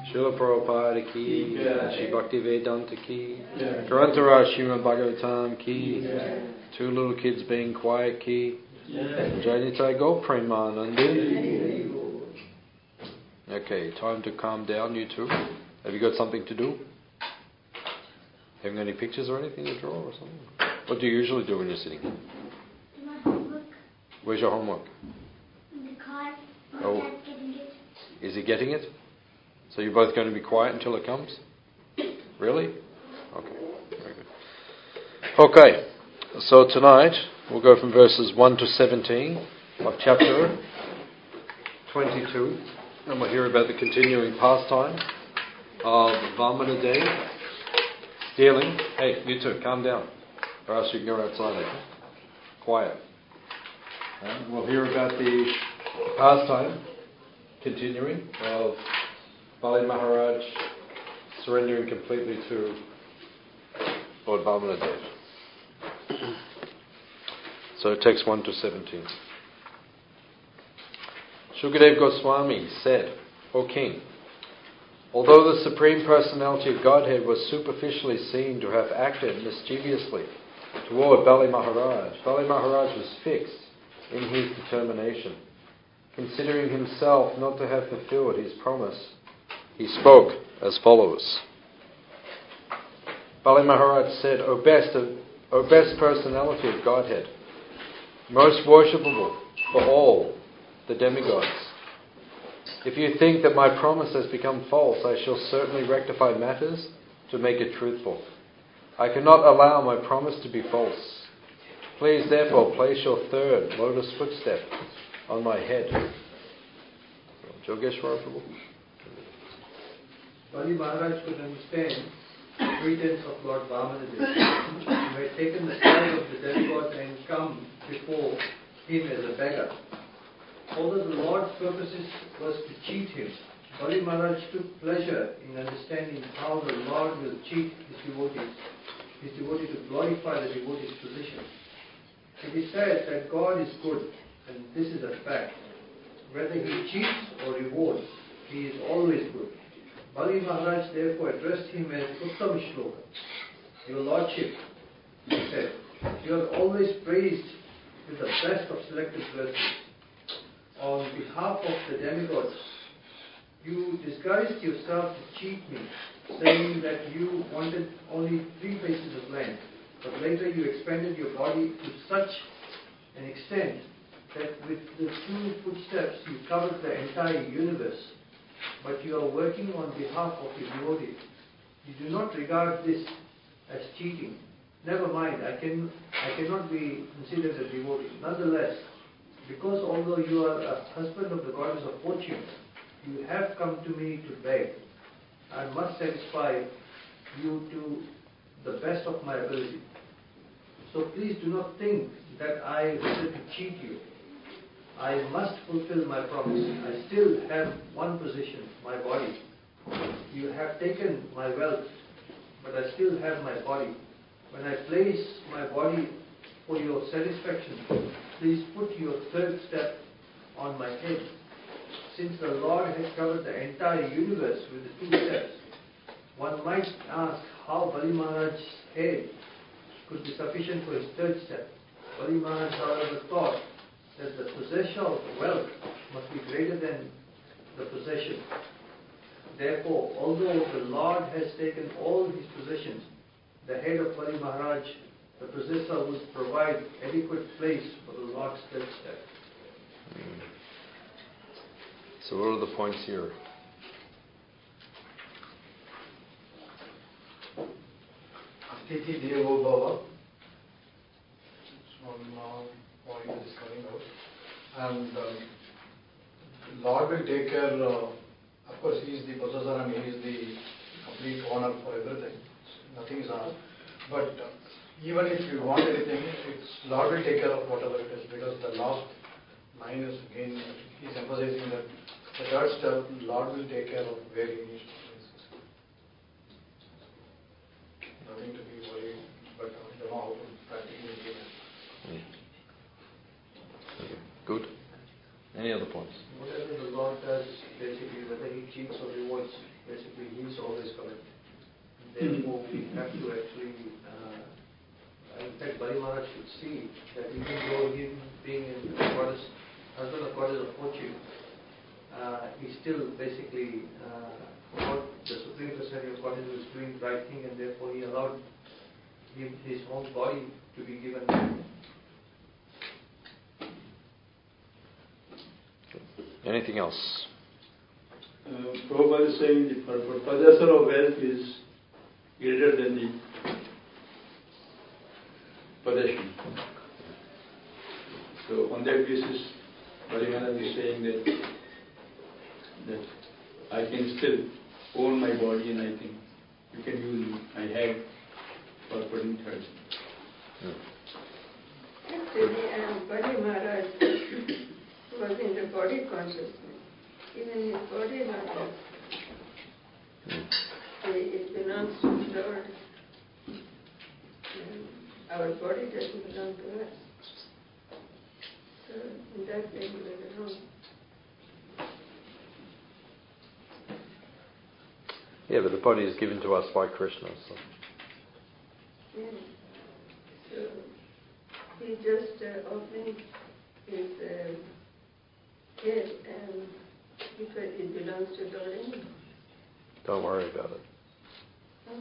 Srila Prabhupada ki, Shri Bhakti Vedanta ki, Grantaraj Srimad Bhagavatam ki, two little kids being quiet ki, Jainitai Go Premanandi. Okay, time to calm down, you two. Have you got something to do? Haven't got any pictures or anything to draw or something? What do you usually do when you're sitting? Do my homework. Where's your homework? In the car. Oh. Dad's getting it. Is he getting it? So you're both going to be quiet until it comes? Really? Okay. Very good. Okay. So tonight we'll go from verses 1 to 17 of chapter 22, and we'll hear about the continuing pastime of Vamana Dev stealing. Hey, you two, calm down, or else you can go outside. Okay? Quiet. And we'll hear about the pastime continuing of Bali Maharaj surrendering completely to Lord Vamana Dev. So text 1 to 17. Shukadev Goswami said, O King, although the Supreme Personality of Godhead was superficially seen to have acted mischievously toward Bali Maharaj was fixed in his determination. Considering himself not to have fulfilled his promise, he spoke as follows. Bali Maharaj said, O best personality of Godhead, most worshipable for all the demigods, if you think that my promise has become false, I shall certainly rectify matters to make it truthful. I cannot allow my promise to be false. Please therefore place your third lotus footstep on my head. Jogeshwara Prabhu. Bali Maharaj could understand the pretense of Lord Vamanadev, who had taken the style of the demigod and come before him as a beggar. Although the Lord's purposes was to cheat him, Bali Maharaj took pleasure in understanding how the Lord will cheat his devotee to glorify the devotee's position. It is said that God is good, and this is a fact. Whether he cheats or rewards, he is always good. Bali Maharaj therefore addressed him as Uttam Shloka. Your Lordship, he said, you are always praised with the best of selected verses. On behalf of the demigods, you disguised yourself to cheat me, saying that you wanted only 3 places of land, but later you expanded your body to such an extent that with the 2 footsteps you covered the entire universe. But you are working on behalf of your devotee. You do not regard this as cheating. Never mind, I cannot be considered a devotee. Nonetheless, because although you are a husband of the goddess of fortune, you have come to me to beg. I must satisfy you to the best of my ability. So please do not think that I wanted to cheat you. I must fulfill my promise. I still have one possession, my body. You have taken my wealth, but I still have my body. When I place my body for your satisfaction, please put your third step on my head. Since the Lord has covered the entire universe with the 2 steps, one might ask how Bali Maharaj's head could be sufficient for his third step. Bali Maharaj, however, thought that the possessor of wealth must be greater than the possession. Therefore, although the Lord has taken all his possessions, the head of Bali Maharaj, the possessor, would provide adequate place for the Lord's third step. So what are the points here? Atiti Devo Bhava. It's one point that is coming out. And Lord will take care, of course he is the possessor and he is the complete owner for everything. Nothing is ours. But even if you want anything, Lord will take care of whatever it is, because the last line is again, he's emphasizing that the third step, Lord will take care of where he needs to place. Nothing to be worried, but I don't know how to practically do that. Good. Any other points? Whatever the Lord does, basically, whether he cheats or rewards, basically have to actually, in fact, Bali Maharaj should see that even though him being a goddess, husband of goddess of fortune, he still basically thought the Supreme Personality of Godhead was doing the right thing, and therefore he allowed his own body to be given. Anything else? Prabhupada is saying the possessor of wealth is greater than the possession. So on that basis, Bali Maharaj is saying that I can still own my body and I think you can use my head for putting third. Actually, Bali Maharaj was in the body consciousness. Even his body is not us. It belongs to the Lord. And our body doesn't belong to us. So in that way we were wrong. Yeah, but the body is given to us by Krishna. So. Yeah. So he just offering his head, and because it belongs to Lord anyway. Don't worry about it. Okay.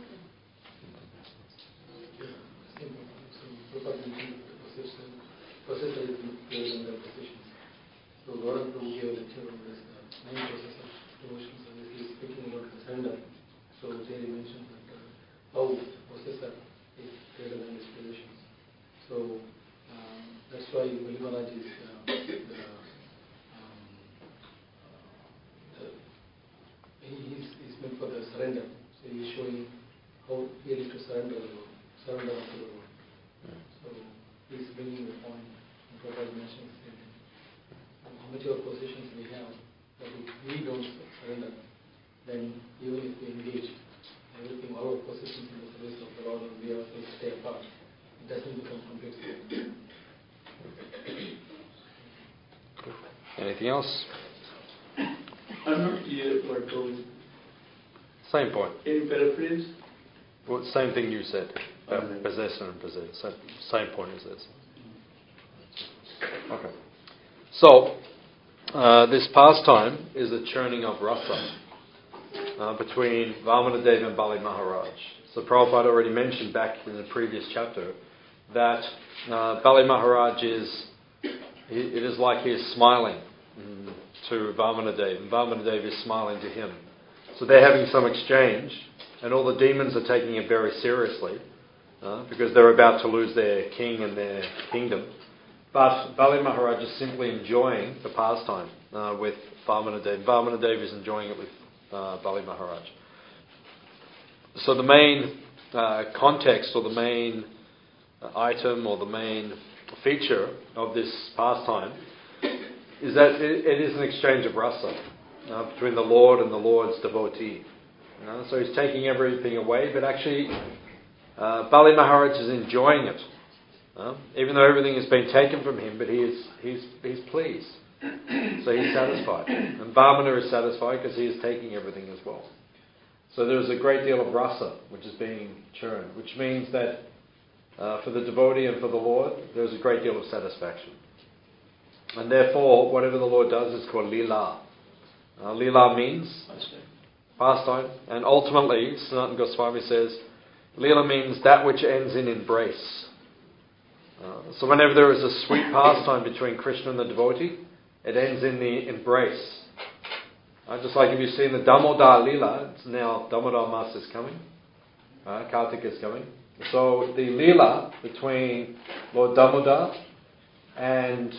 So Prabhupada mentioned the possessor is greater than the possessions. So Gaurav Prabhu gave a lecture on this 9 process of devotional service. He is speaking about the surrender. So there he mentioned that how possessor is greater than his possessions. So that's why Bali Maharaj is he's meant for the surrender. So he's showing how really to surrender to the Lord. So he's bringing the point. Prabhupada mentioned the same thing. How much of possessions we have, but if we don't surrender, then even if we engage everything, all our possessions in the service of the Lord, and we ourselves stay apart, it doesn't become complete surrender. Anything else? I'm not clear what told. Same point. In paraphrase? Well, same thing you said. Okay. Possessor and possessed. Same point as this. Okay. So, this pastime is a churning of rasa between Vamanadev and Bali Maharaj. So Prabhupada already mentioned back in the previous chapter that Bali Maharaj it is like he is smiling to Vamanadev, and Vamanadev is smiling to him. So they're having some exchange, and all the demons are taking it very seriously because they're about to lose their king and their kingdom. But Bali Maharaj is simply enjoying the pastime with Vamanadev. Vamanadev is enjoying it with Bali Maharaj. So the main context, or the main item, or the main feature of this pastime is that it is an exchange of rasa between the Lord and the Lord's devotee. So he's taking everything away, but actually Bali Maharaj is enjoying it. Even though everything has been taken from him, but he's pleased. So he's satisfied. And Vamana is satisfied because he is taking everything as well. So there's a great deal of rasa which is being churned, which means that for the devotee and for the Lord, there's a great deal of satisfaction. And therefore, whatever the Lord does is called lila. Lila means pastime. And ultimately, Sanatana Goswami says, lila means that which ends in embrace. So whenever there is a sweet pastime between Krishna and the devotee, it ends in the embrace. Just like if you've seen the Damodar Leela, it's now Damodar Mas is coming, Kartik is coming. So the Leela between Lord Damodar and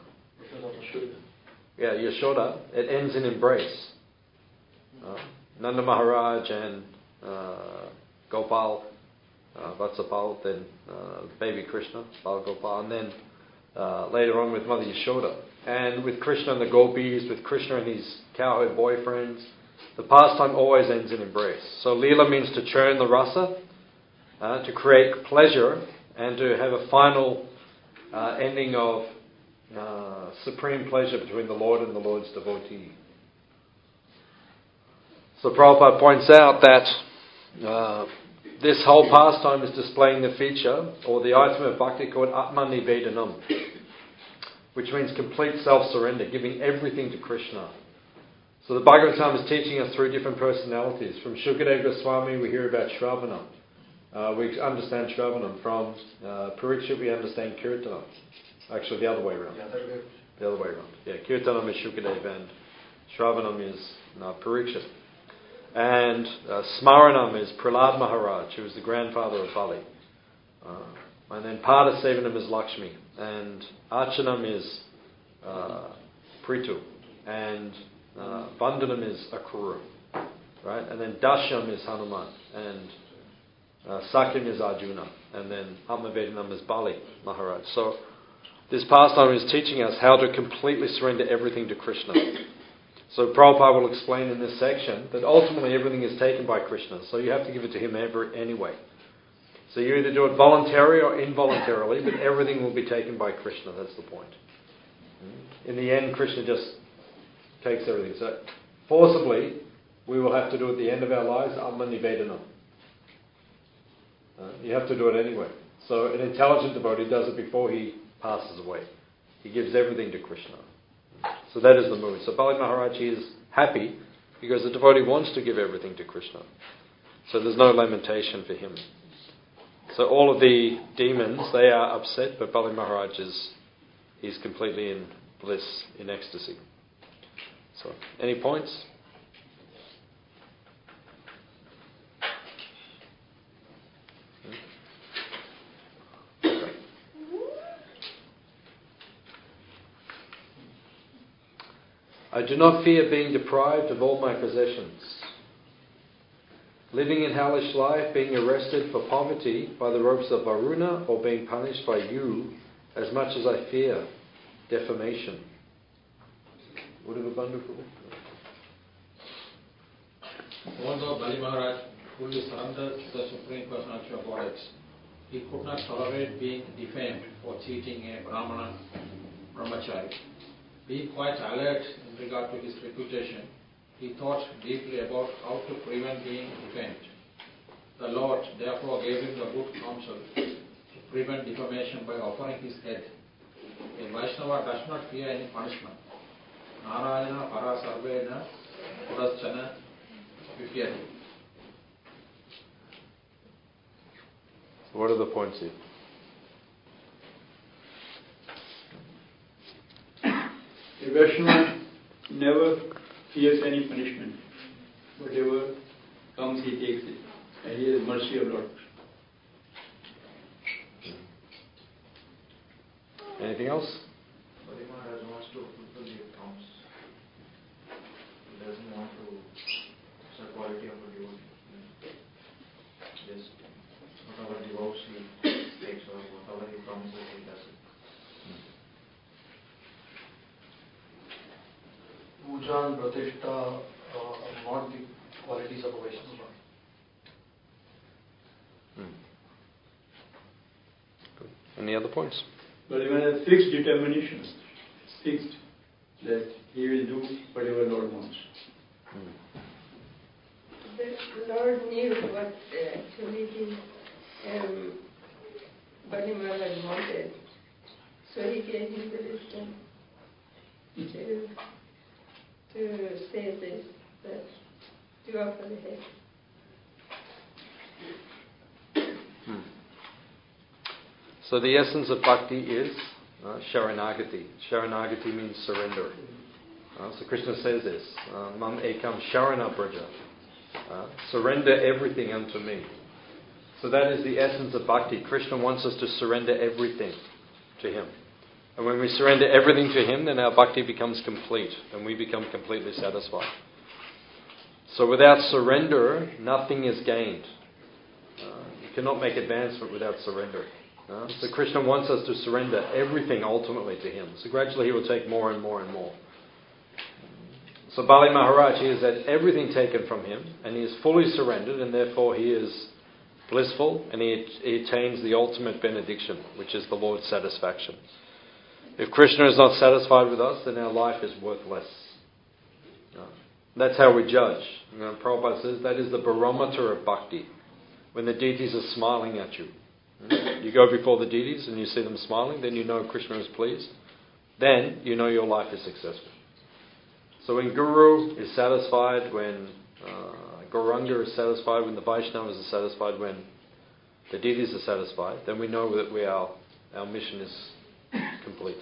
Yashoda, it ends in embrace. Nanda Maharaj and Gopal, Vatsapal, then baby Krishna, Bal Gopal, and then later on with Mother Yashoda. And with Krishna and the gopis, with Krishna and his cowherd boyfriends, the pastime always ends in embrace. So Leela means to churn the rasa, to create pleasure, and to have a final ending of supreme pleasure between the Lord and the Lord's devotee. So Prabhupada points out that this whole pastime is displaying the feature or the item of bhakti called Atmanivedanam, which means complete self-surrender, giving everything to Krishna. So the Bhagavatam is teaching us through different personalities. From Shukadeva Goswami we hear about Shravanam. We understand Shravanam. From Parikshit we understand Kirtanam. Actually the other way around. The other way around. Yeah, Kirtanam is Shukadeva and Shravanam is Parikshit. And Smaranam is Prahlad Maharaj, who was the grandfather of Bali. And then Padasevanam is Lakshmi. And Archanam is Prithu. And Vandanam is Akrura. Right? And then Dasham is Hanuman. And Sakyam is Arjuna. And then Atmavedanam is Bali Maharaj. So this pastime is teaching us how to completely surrender everything to Krishna. So Prabhupada will explain in this section that ultimately everything is taken by Krishna. So you have to give it to him anyway. So you either do it voluntarily or involuntarily, but everything will be taken by Krishna. That's the point. In the end, Krishna just takes everything. So forcibly, we will have to do at the end of our lives, Atmanivedanam. You have to do it anyway. So an intelligent devotee does it before he passes away. He gives everything to Krishna. So that is the mood. So Bali Maharaj is happy because the devotee wants to give everything to Krishna. So there's no lamentation for him. So all of the demons, they are upset, but Bali Maharaj he's completely in bliss, in ecstasy. So, any points? I do not fear being deprived of all my possessions. Living in hellish life, being arrested for poverty by the ropes of Varuna, or being punished by you, as much as I fear defamation. Although Bali Maharaj fully surrendered to the Supreme Personality of Godhead, he could not tolerate being defamed for cheating a Brahmana brahmachari. Being quite alert in regard to his reputation, he thought deeply about how to prevent being defamed. The Lord therefore gave him the good counsel to prevent defamation by offering his head. A Vaishnava does not fear any punishment. Narayana parasarvena puraschana vipyati. What are the points here? A Vaishnava never fears any punishment. Whatever comes, he takes it. And he has mercy of Lord. Anything else? Bali Maharaj wants to fulfill the accounts. He doesn't want to the quality of a devotee. Just whatever the vows he takes or whatever he promises, he does it. Puja and Pratishtha are not the qualities of a Vaishnava. Good. Any other points? But even a fixed determination, fixed, that he will do whatever Lord wants. The Lord knew what actually Bali Maharaj wanted, so he gave him the wisdom to say this, that to offer the head. So the essence of bhakti is Sharanagati. Sharanagati means surrender. So Krishna says this, Mam ekam sharana braja. Surrender everything unto me. So that is the essence of bhakti. Krishna wants us to surrender everything to him. And when we surrender everything to him, then our bhakti becomes complete and we become completely satisfied. So without surrender, nothing is gained. You cannot make advancement without surrender. So Krishna wants us to surrender everything ultimately to him. So gradually he will take more and more and more. So Bali Maharaj, he has had everything taken from him and he is fully surrendered and therefore he is blissful and he attains the ultimate benediction, which is the Lord's satisfaction. If Krishna is not satisfied with us, then our life is worthless. That's how we judge. Prabhupada says that is the barometer of bhakti. when the deities are smiling at you. You go before the deities and you see them smiling, then you know Krishna is pleased. Then you know your life is successful. So when Guru is satisfied, when Gauranga is satisfied, when the Vaishnavas are satisfied, when the deities are satisfied, then we know that our mission is complete.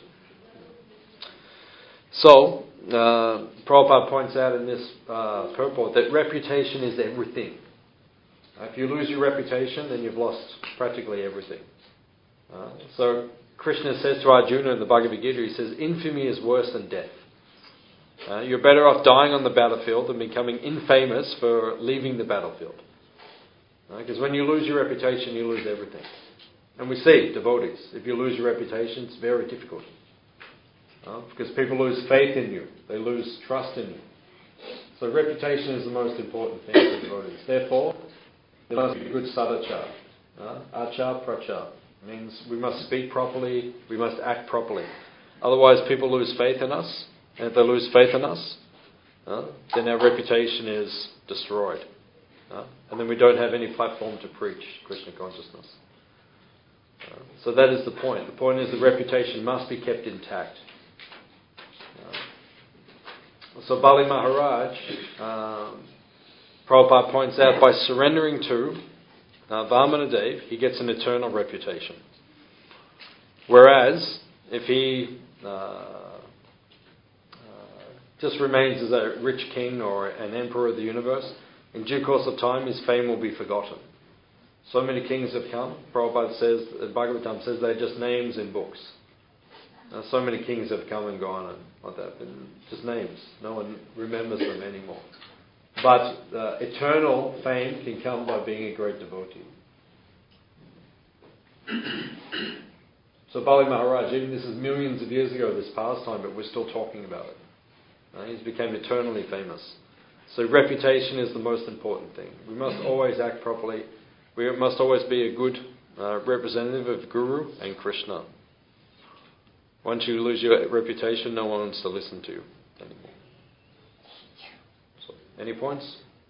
So, Prabhupada points out in this purport that reputation is everything. If you lose your reputation, then you've lost practically everything. So Krishna says to Arjuna in the Bhagavad Gita, he says, infamy is worse than death. You're better off dying on the battlefield than becoming infamous for leaving the battlefield. Because when you lose your reputation, you lose everything. And we see, devotees, if you lose your reputation, it's very difficult. Because people lose faith in you. They lose trust in you. So reputation is the most important thing for devotees. Therefore, there must be good sadachar. Achar prachar. Means we must speak properly, we must act properly. Otherwise people lose faith in us. And if they lose faith in us, then our reputation is destroyed. And then we don't have any platform to preach Krishna consciousness. So that is the point. The point is the reputation must be kept intact. So Bali Maharaj, Prabhupada points out, by surrendering to Vamanadev, he gets an eternal reputation. Whereas, if he just remains as a rich king or an emperor of the universe, in due course of time his fame will be forgotten. So many kings have come. Prabhupada says, Bhagavatam says, they're just names in books. So many kings have come and gone and like that, but just names. No one remembers them anymore. But eternal fame can come by being a great devotee. So Bali Maharaj, even this is millions of years ago, this pastime, but we're still talking about it. He's become eternally famous. So reputation is the most important thing. We must always act properly. We must always be a good representative of Guru and Krishna. Once you lose your reputation, no one wants to listen to you anymore. So, any points?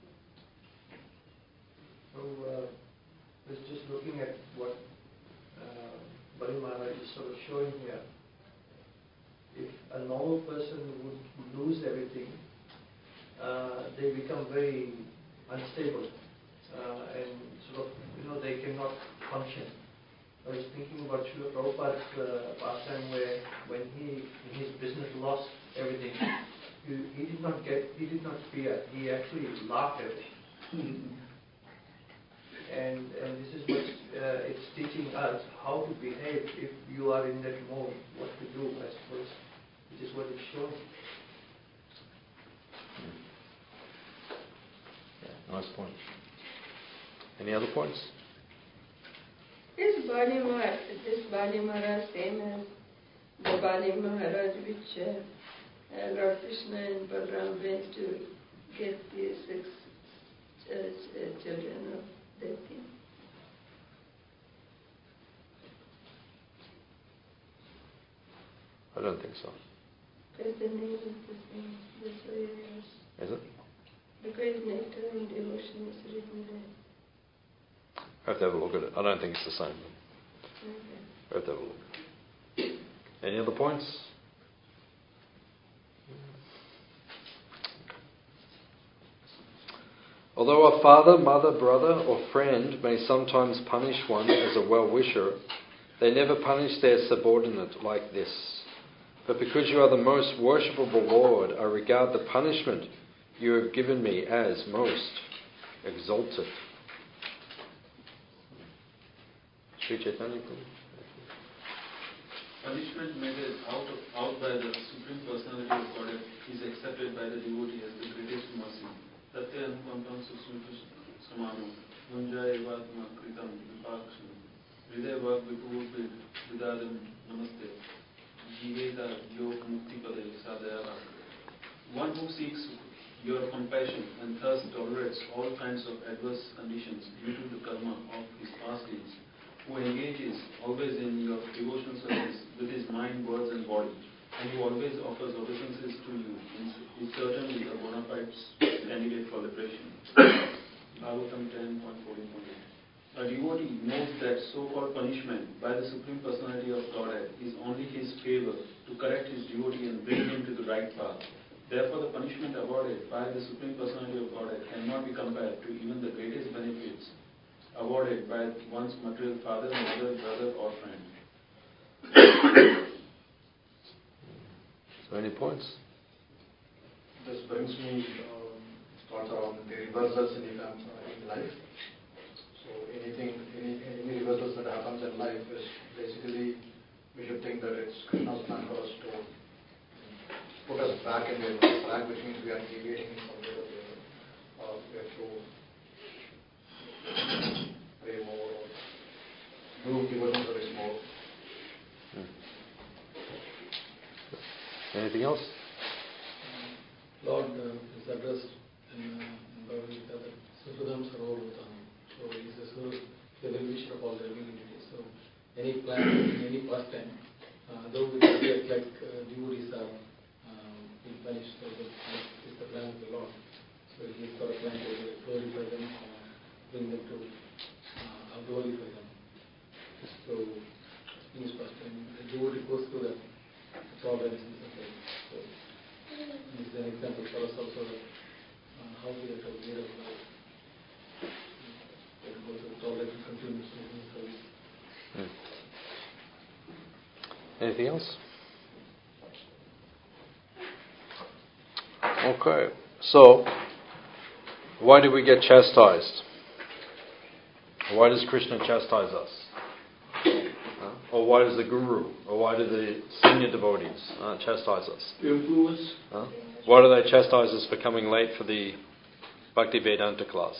So, I was just looking at what Bali Maharaj is sort of showing here. If a normal person would lose everything, they become very unstable and sort of, they cannot function. I was thinking about Srila Prabhupada's pastime where when his business lost everything, he did not fear. He actually laughed at it. And this is what it's teaching us, how to behave if you are in that mode, what to do, I suppose. Which is what it's showing. Yeah, nice point. Any other points? Is this Bali Maharaj same as the Bali Maharaj which Lord Krishna and Balaram went to get the 6 children of Deti? I don't think so. Because the name is the same. That's why I asked. Is it? The great nectar and devotion is written there. I have to have a look at it. I don't think it's the same. Okay. I have to have a look. Any other points? Although a father, mother, brother, or friend may sometimes punish one as a well-wisher, they never punish their subordinate like this. But because you are the most worshipable Lord, I regard the punishment you have given me as most exalted. Sri Chaitanya, please. Punishment meted out by the Supreme Personality of Godhead is accepted by the devotee as the greatest mercy. Tatya anukampam susmita samano munjaya evatma kritam vipaksham hridaya vak vipurupid vidadam namaste jiveta yog mukti padaya sadhaya. One who seeks your compassion and thus tolerates all kinds of adverse conditions due to the karma of his past deeds, who engages always in your devotional service with his mind, words and body, and who always offers obeisances to you, is certainly a bona fide candidate for liberation. Bhagavatam 10.14.8. A devotee knows that so-called punishment by the Supreme Personality of Godhead is only his favor to correct his devotee and bring him to the right path. Therefore, the punishment awarded by the Supreme Personality of Godhead cannot be compared to even the greatest benefits awarded by one's material father, mother, brother, or friend. So, any points? This brings me thoughts around the reversals in life. So any reversals that happens in life is basically, we should think that it's Krishna's plan for us to put us back in the track, which means we are deviating from the we have to pray more or do devotion service more. Anything else? Lord is addressed in Bhagavad Gita that Sukadam Sarvabhutam. So he is the well-wisher of all the living entities. So any plan, any pastime, though it appears like devotees are being punished, so that is the plan of the Lord. So he's got a plan to glorify them, bring them to glorify them. So in his pastime, the devotee goes through that tolerance and suffering. So this is an example for us also that how we have to lead our life. That goes with tolerance and continuous service. Anything else? Okay. So, why do we get chastised? Why does Krishna chastise us? Or why does the Guru, or why do the senior devotees chastise us? To improve us. Why do they chastise us for coming late for the Bhakti Vedanta class?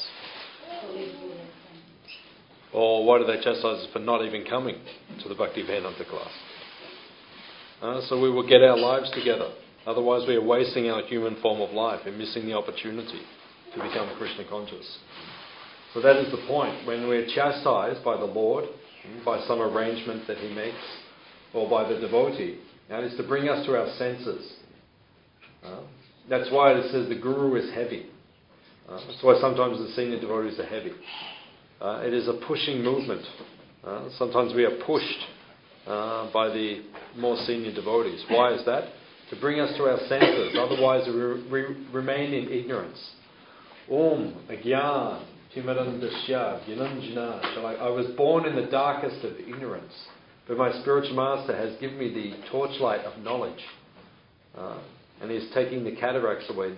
Or why do they chastise us for not even coming to the Bhakti Vedanta class? So we will get our lives together. Otherwise we are wasting our human form of life and missing the opportunity to become Krishna conscious. So that is the point. When we're chastised by the Lord, by some arrangement that he makes, or by the devotee, that is to bring us to our senses. That's why it says the Guru is heavy. That's why sometimes the senior devotees are heavy. It is a pushing movement. Sometimes we are pushed by the more senior devotees. Why is that? To bring us to our senses. Otherwise we remain in ignorance. Om Agyan Timarandasya Gyananjana. I was born in the darkest of ignorance, but my spiritual master has given me the torchlight of knowledge. And he is taking the cataracts away,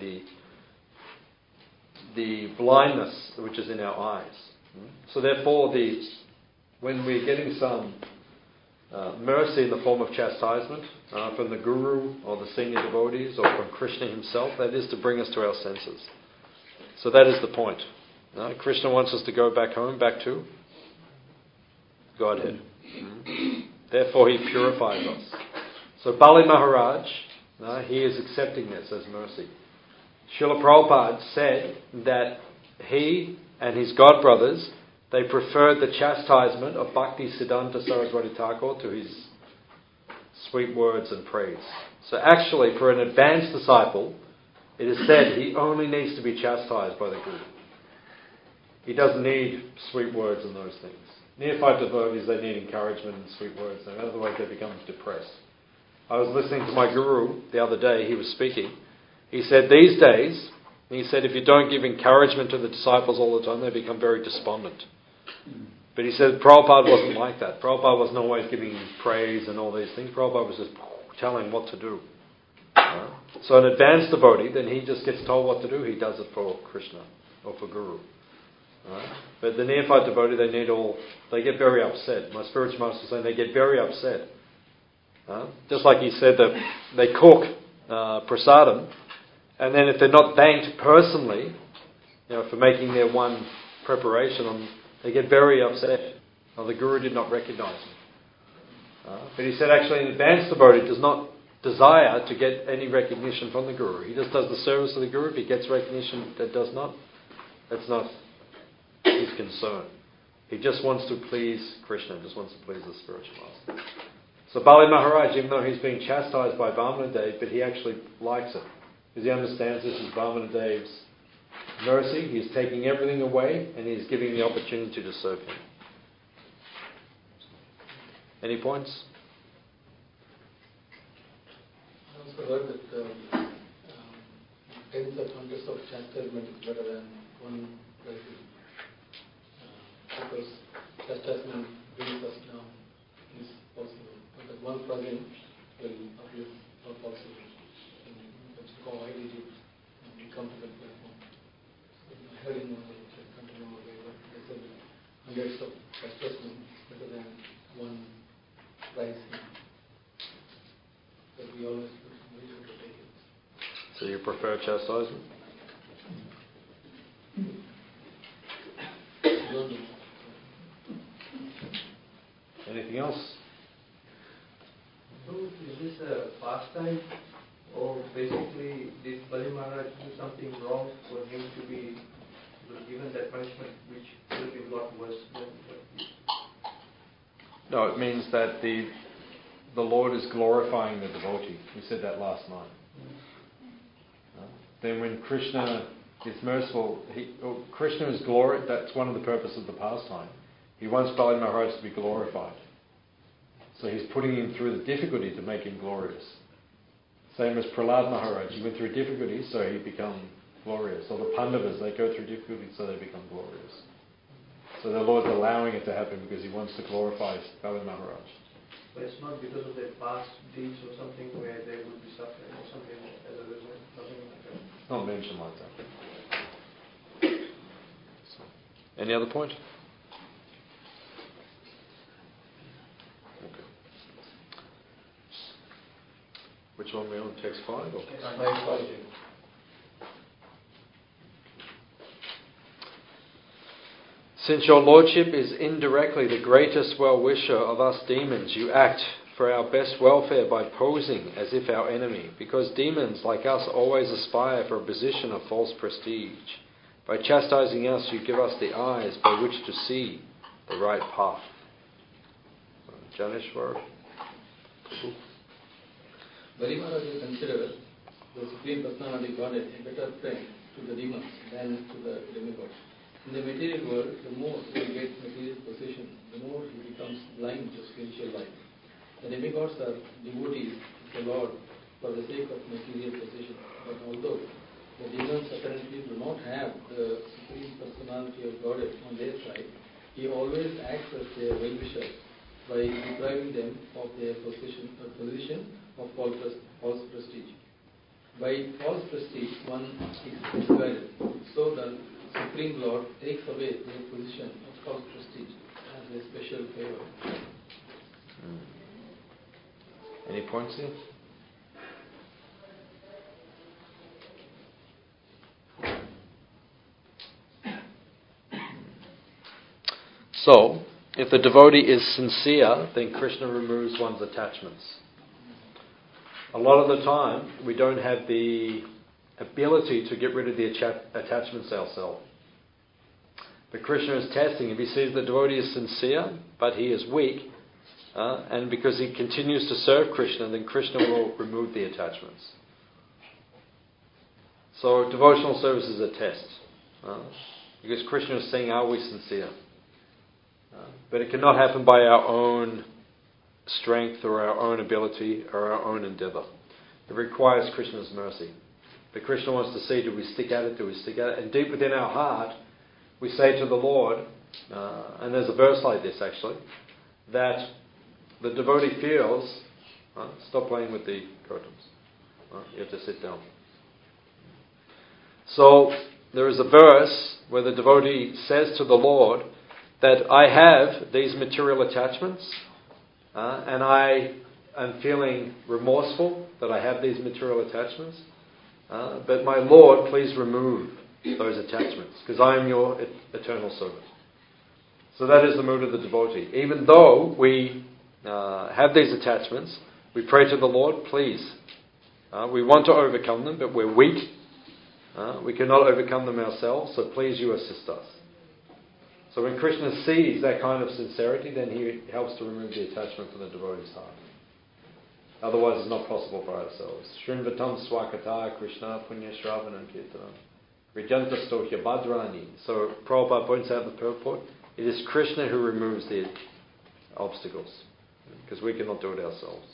the blindness which is in our eyes. So therefore, when we're getting some mercy in the form of chastisement from the Guru or the senior devotees or from Krishna himself, that is to bring us to our senses. So that is the point. Krishna wants us to go back home, back to Godhead. Therefore he purifies us. So Bali Maharaj, he is accepting this as mercy. Srila Prabhupada said that he and his godbrothers, they preferred the chastisement of Bhakti Siddhanta Saraswati Thakur to his sweet words and praise. So actually, for an advanced disciple, it is said he only needs to be chastised by the Guru. He doesn't need sweet words and those things. Neophyte devotees, they need encouragement and sweet words, and otherwise they become depressed. I was listening to my Guru the other day, he was speaking. He said these days, if you don't give encouragement to the disciples all the time, they become very despondent. But he said Prabhupada wasn't like that. Prabhupada wasn't always giving praise and all these things. Prabhupada was just telling what to do. So an advanced devotee, then he just gets told what to do. He does it for Krishna or for Guru. But the neophyte devotee, they get very upset. My spiritual master is saying they get very upset. Just like he said that they cook prasadam, and then if they're not thanked personally, for making their one preparation, they get very upset. The Guru did not recognize them. But he said actually an advanced devotee does not desire to get any recognition from the Guru. He just does the service of the Guru. If he gets recognition that's not his concern. He just wants to please Krishna, just wants to please the spiritual master. So Bali Maharaj, even though he's being chastised by Vamanadev, but he actually likes it. Because he understands this is Vamanadeva's mercy, He is taking everything away and He is giving the opportunity to serve Him. Any points? I also heard that 10th advantage of chastisement is better than one blessing. Because chastisement brings us down is possible. But that one present will uplift not possible. And that's how I did it and we come to that platform. So I heard in one way, I can't remember where, but they said that hundreds of chastisement is better than one rising. But we always put some reason to take it. So you prefer chastisement? Anything else? So is this a pastime, or basically did Bali Maharaj do something wrong for him to be given that punishment, which will be a lot worse than what? No, it means that the Lord is glorifying the devotee. We said that last night. Then when Krishna is merciful, Krishna is glory. That's one of the purposes of the pastime. He wants Bali Maharaj to be glorified. So he's putting him through the difficulty to make him glorious. Same as Prahlad Maharaj. He went through difficulty, so he became glorious. Or the Pandavas, they go through difficulty, so they become glorious. So the Lord's allowing it to happen because He wants to glorify Bali Maharaj. But it's not because of their past deeds or something where they would be suffering or something as a result, nothing like that. It's not mentioned like that. Any other point? Okay. Which one are we on? Text 5? Or? Since your Lordship is indirectly the greatest well-wisher of us demons, you act for our best welfare by posing as if our enemy, because demons like us always aspire for a position of false prestige. By chastising us, you give us the eyes by which to see the right path. Janeshwar. Bali Maharaj will consider the Supreme Personality Godhead a better friend to the demons than to the demigods. In the material world, the more he gets material possession, the more he becomes blind to spiritual life. The demigods are devotees of the Lord for the sake of material possession. But although the demons apparently do not have the Supreme Personality of Godhead on their side, he always acts as their well-wisher by depriving them of their position of false prestige. By false prestige, one is misguided. So the Supreme Lord takes away their position of false prestige as a special favor. Any points here? So, if the devotee is sincere, then Krishna removes one's attachments. A lot of the time, we don't have the ability to get rid of the attachments ourselves. But Krishna is testing. If he sees the devotee is sincere, but he is weak, and because he continues to serve Krishna, then Krishna will remove the attachments. So devotional service is a test. Because Krishna is saying, are we sincere? But it cannot happen by our own strength or our own ability or our own endeavour. It requires Krishna's mercy. But Krishna wants to see, do we stick at it, do we stick at it? And deep within our heart, we say to the Lord, and there's a verse like this actually, that the devotee feels, stop playing with the curtains. You have to sit down. So there is a verse where the devotee says to the Lord that I have these material attachments and I am feeling remorseful that I have these material attachments. But my Lord, please remove those attachments because I am your eternal servant. So that is the mood of the devotee. Even though we have these attachments, we pray to the Lord, please. We want to overcome them, but we're weak. We cannot overcome them ourselves, so please you assist us. So when Krishna sees that kind of sincerity, then he helps to remove the attachment from the devotee's heart. Otherwise it's not possible for ourselves. Shrinvatam swakata Krishna punya shravanam kirtanam Vijantasto Bhadrani. So Prabhupada points out in the purport, it is Krishna who removes the obstacles, because we cannot do it ourselves.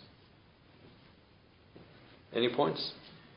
Any points?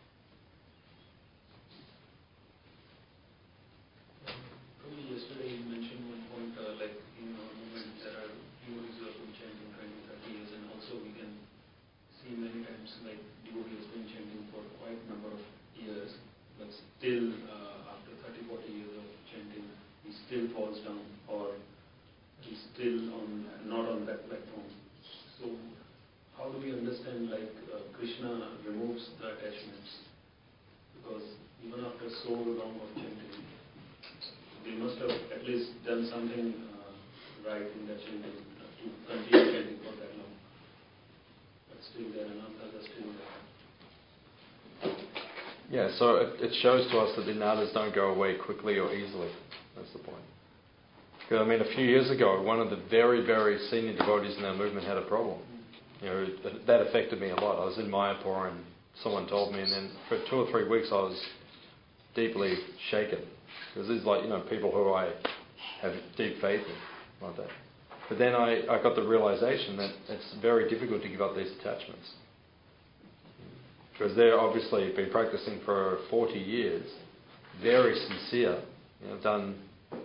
Probably yesterday you mentioned one point, like in our movement there are devotees who have been chanting 20, 30 years, and also we can see many times like devotee has been chanting for quite a number of years, but still after 30, 40 years of chanting, he still falls down or he's still not on that platform. So how do we understand like Krishna removes the attachments? Because even after so long of chanting, they must have at least done something right in their chanting to continue chanting for that long. But still their anantas are still there. Yeah, so it shows to us that the anatas don't go away quickly or easily. That's the point. Because, I mean, a few years ago, one of the very, very senior devotees in our movement had a problem. You know, that affected me a lot. I was in Mayapur and someone told me, and then for 2 or 3 weeks I was deeply shaken. Because these like, people who I have deep faith in, like that. But then I got the realization that it's very difficult to give up these attachments. Because they're obviously been practicing for 40 years, very sincere, done,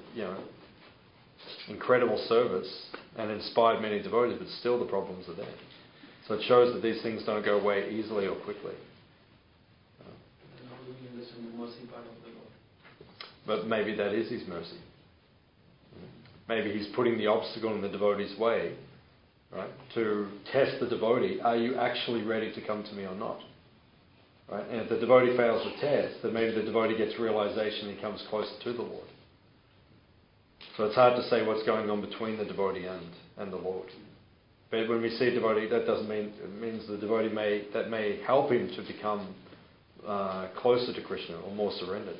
incredible service and inspired many devotees, but still the problems are there. So it shows that these things don't go away easily or quickly. And how do we understand the mercy part of the Lord? But maybe that is His mercy. Maybe He's putting the obstacle in the devotee's way, right, to test the devotee. Are you actually ready to come to me or not? Right? And if the devotee fails the test, then maybe the devotee gets realization and he comes closer to the Lord. So it's hard to say what's going on between the devotee and the Lord. But when we see a devotee, that doesn't mean, it means the devotee may help him to become closer to Krishna or more surrendered.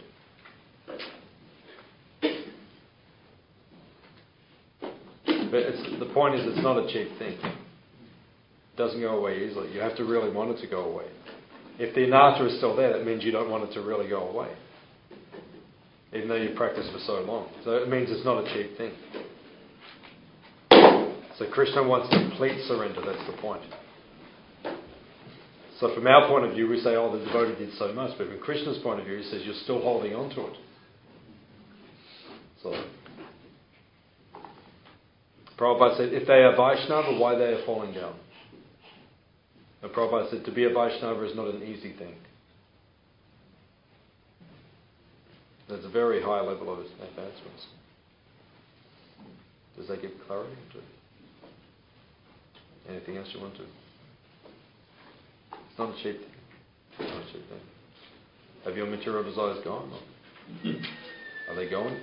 But the point is, it's not a cheap thing. It doesn't go away easily. You have to really want it to go away. If the anartha is still there, that means you don't want it to really go away, even though you've practiced for so long. So it means it's not a cheap thing. So Krishna wants complete surrender, that's the point. So from our point of view, we say, oh, the devotee did so much. But from Krishna's point of view, he says, you're still holding on to it. So Prabhupada said, if they are Vaishnava, why they are falling down? And Prabhupada said, to be a Vaishnava is not an easy thing. There's a very high level of advancements. Does that give clarity to it? Anything else you want to? It's not a cheap thing. It's not a cheap thing. Have your material desires gone? Are they going?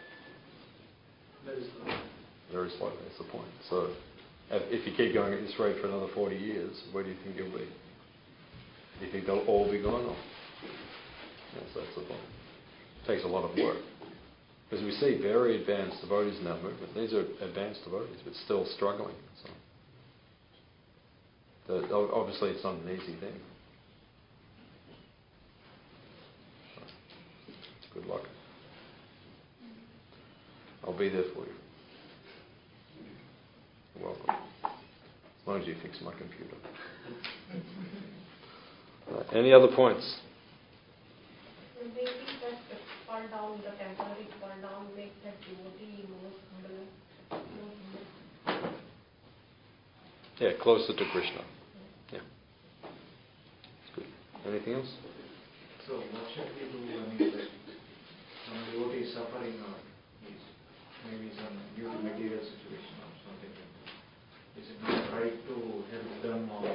Very slowly. Very slowly, that's the point. So if you keep going at this rate for another 40 years, where do you think you'll be? Do you think they'll all be gone? Or? Yes, that's the point. It takes a lot of work. Because we see very advanced devotees in our movement. These are advanced devotees, but still struggling. So obviously it's not an easy thing. So, good luck. I'll be there for you. You're welcome. As long as you fix my computer. Any other points? Maybe that fall down, the temporary fall down, make that devotee more humble. Yeah, closer to Krishna. Yeah. Good. Anything else? So what should we do when when a devotee is suffering or is maybe due to material situation or something like that? Is it not right to help them or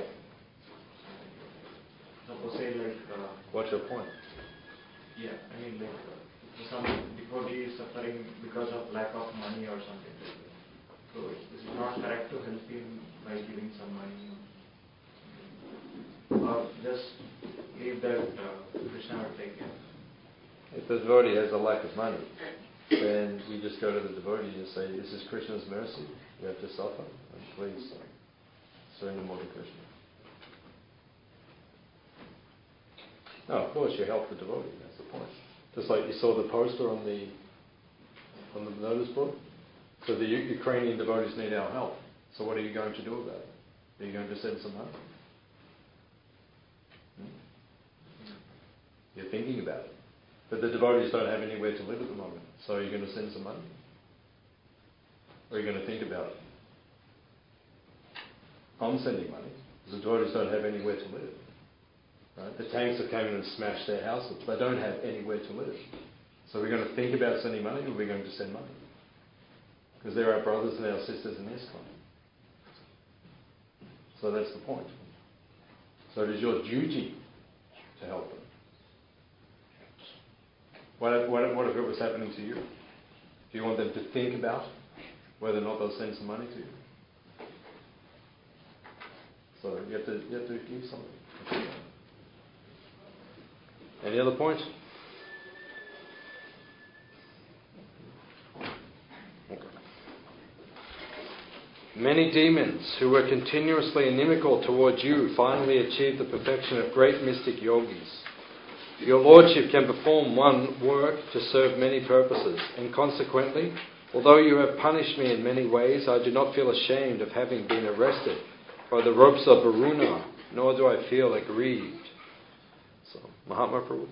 suppose say like... What's your point? Yeah, I mean like some devotee is suffering because of lack of money or something like that. So is it not correct to help him by giving some money? Or just leave that Krishna will take care? If the devotee has a lack of money, then we just go to the devotee and say, this is Krishna's mercy, you have to suffer, and please surrender more to Krishna. No, of course you help the devotee, that's the point. Just like you saw the poster on the notice board. So the Ukrainian devotees need our help. So what are you going to do about it? Are you going to send some money? You're thinking about it. But the devotees don't have anywhere to live at the moment. So are you going to send some money? Or are you going to think about it? I'm sending money. Because the devotees don't have anywhere to live. Right? The tanks have come in and smashed their houses. They don't have anywhere to live. So we're going to think about sending money, or we're going to send money? Because they're our brothers and our sisters in ISKCON. So that's the point. So it is your duty to help them. What if it was happening to you? Do you want them to think about whether or not they'll send some money to you? So you have to give something. Any other points? Okay. Many demons who were continuously inimical towards you finally achieved the perfection of great mystic yogis. Your Lordship can perform one work to serve many purposes, and consequently, although you have punished me in many ways, I do not feel ashamed of having been arrested by the ropes of Varuna, nor do I feel aggrieved. So, Mahatma Prabhu.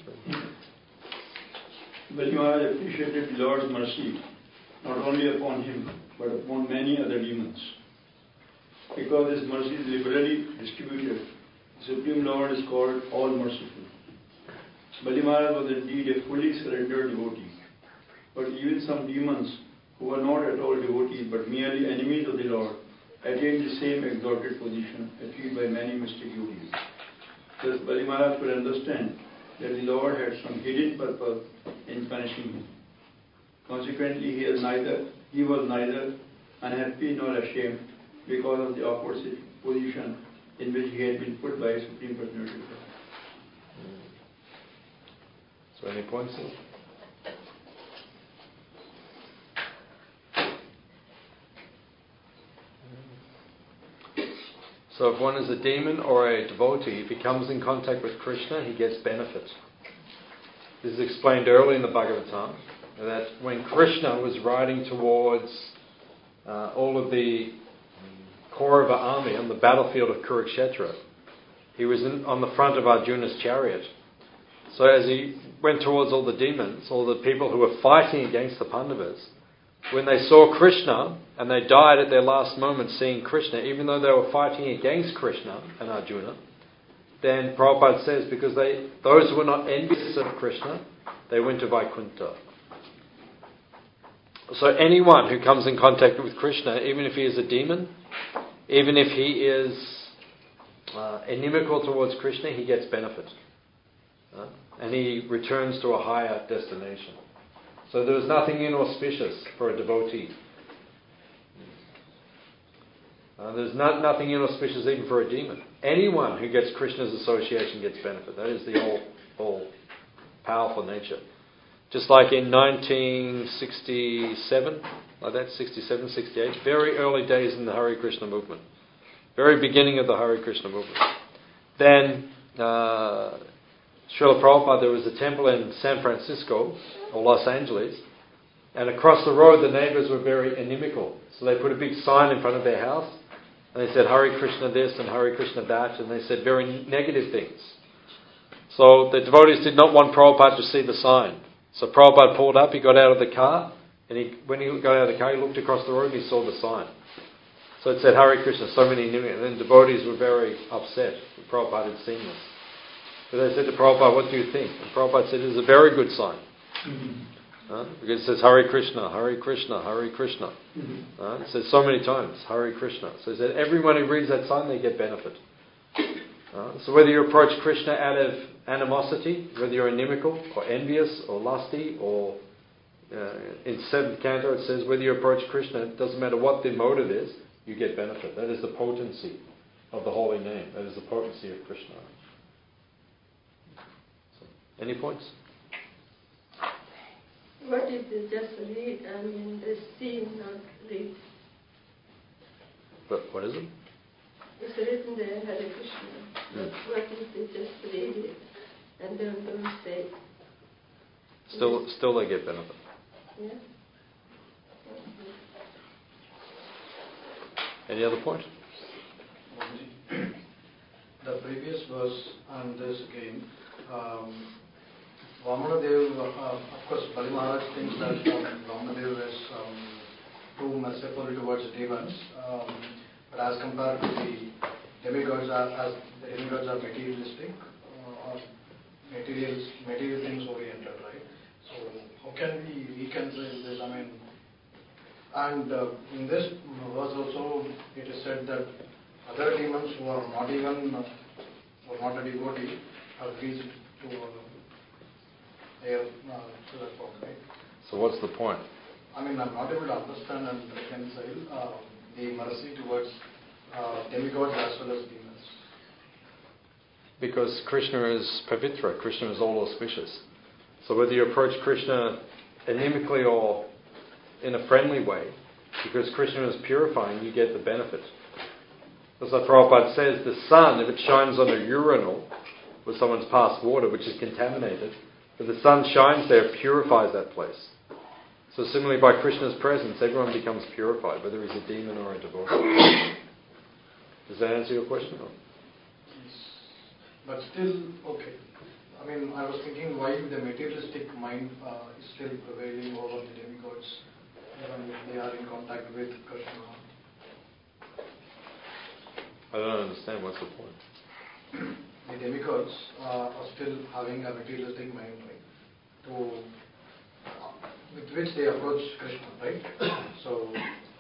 Bali Maharaj appreciated the Lord's mercy, not only upon him, but upon many other demons. Because his mercy is liberally distributed, the Supreme Lord is called all merciful. Bali Maharaj was indeed a fully surrendered devotee. But even some demons who were not at all devotees but merely enemies of the Lord attained the same exalted position achieved by many mystic yogis. Thus Bali Maharaj could understand that the Lord had some hidden purpose in punishing him. Consequently, he was neither unhappy nor ashamed because of the awkward position in which he had been put by a Supreme Personality of God. So any points? So if one is a demon or a devotee, if he comes in contact with Krishna, he gets benefit. This is explained early in the Bhagavatam, that when Krishna was riding towards all of the Kaurava army on the battlefield of Kurukshetra, he was on the front of Arjuna's chariot. So as he went towards all the demons, all the people who were fighting against the Pandavas, when they saw Krishna, and they died at their last moment seeing Krishna, even though they were fighting against Krishna and Arjuna, then Prabhupada says, because those who were not envious of Krishna, they went to Vaikuntha. So anyone who comes in contact with Krishna, even if he is a demon, even if he is inimical towards Krishna, he gets benefit. And he returns to a higher destination. So there is nothing inauspicious for a devotee. There's nothing inauspicious even for a demon. Anyone who gets Krishna's association gets benefit. That is the all powerful nature. Just like in 1967, like that, 67, 68, very early days in the Hare Krishna movement. Very beginning of the Hare Krishna movement. Then Srila Prabhupada, there was a temple in San Francisco or Los Angeles, and across the road the neighbours were very inimical. So they put a big sign in front of their house, and they said Hare Krishna this and Hare Krishna that, and they said very negative things. So the devotees did not want Prabhupada to see the sign. So Prabhupada pulled up, he got out of the car, and when he got out of the car, he looked across the road and he saw the sign. So it said Hare Krishna, so many inimical, and then devotees were very upset that Prabhupada had seen this. But they said to Prabhupada, what do you think? And Prabhupada said, it is a very good sign. Because it says Hare Krishna, Hare Krishna, Hare Krishna. It says so many times, Hare Krishna. So he said, everyone who reads that sign, they get benefit. So whether you approach Krishna out of animosity, whether you're inimical or envious or lusty, or in 7th canto it says, whether you approach Krishna, it doesn't matter what the motive is, you get benefit. That is the potency of the holy name. That is the potency of Krishna. Any points? What if they just read, they see, not read? But what is it? It's written there, Hare Krishna. What if they just read it and don't say? Still they get benefit. Yeah. Any other point? The previous verse and this again, Vamanadev, of course, Bali Maharaj thinks that Vamanadev is too merciful towards demons, but as compared to the demigods, as the demigods are materialistic, or material things oriented, right? So how can we reconcile this? I mean, and in this verse also it is said that other demons who are not even or not a devotee have reached to their to that form, right? So what's the point? I mean, I'm not able to understand and reconcile the mercy towards demigods as well as demons. Because Krishna is pavitra, Krishna is all auspicious. So whether you approach Krishna anemically or in a friendly way, because Krishna is purifying, you get the benefit. As like Prabhupada says, the sun, if it shines on a urinal with someone's past water, which is contaminated, if the sun shines there, it purifies that place. So similarly, by Krishna's presence, everyone becomes purified, whether he's a demon or a devotee. Does that answer your question? Or? But still, okay. I mean, I was thinking why the materialistic mind is still prevailing over the demigods even if they are in contact with Krishna. I don't understand. What's the point? The demigods are still having a materialistic mind, right? With which they approach Krishna, right? So,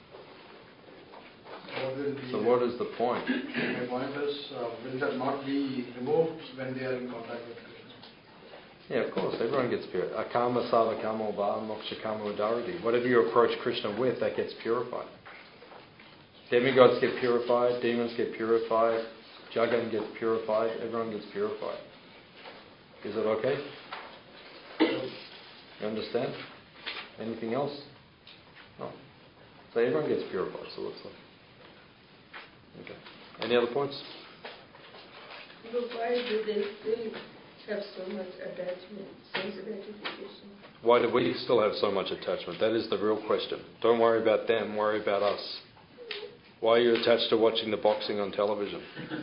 what is the point? My point is, will that not be removed when they are in contact with Krishna? Yeah, of course. Everyone gets purified. Akama, sadakama, va, mokshakama, udarati. Whatever you approach Krishna with, that gets purified. Demigods get purified, demons get purified, Jagan gets purified, everyone gets purified. Is it okay? You understand? Anything else? No. So everyone gets purified, so what's that? Okay. Any other points? But why do they still have so much attachment, sense of gratification? Why do we still have so much attachment? That is the real question. Don't worry about them, worry about us. Why are you attached to watching the boxing on television?